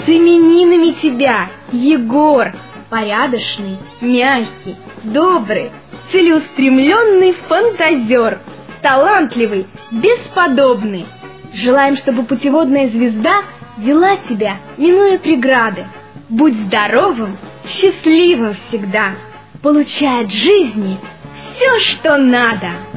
С именинами тебя, Егор! Порядочный, мягкий, добрый, целеустремленный фантазер, талантливый, бесподобный. Желаем, чтобы путеводная звезда вела тебя, минуя преграды. Будь здоровым, счастливым всегда, получай от жизни все, что надо.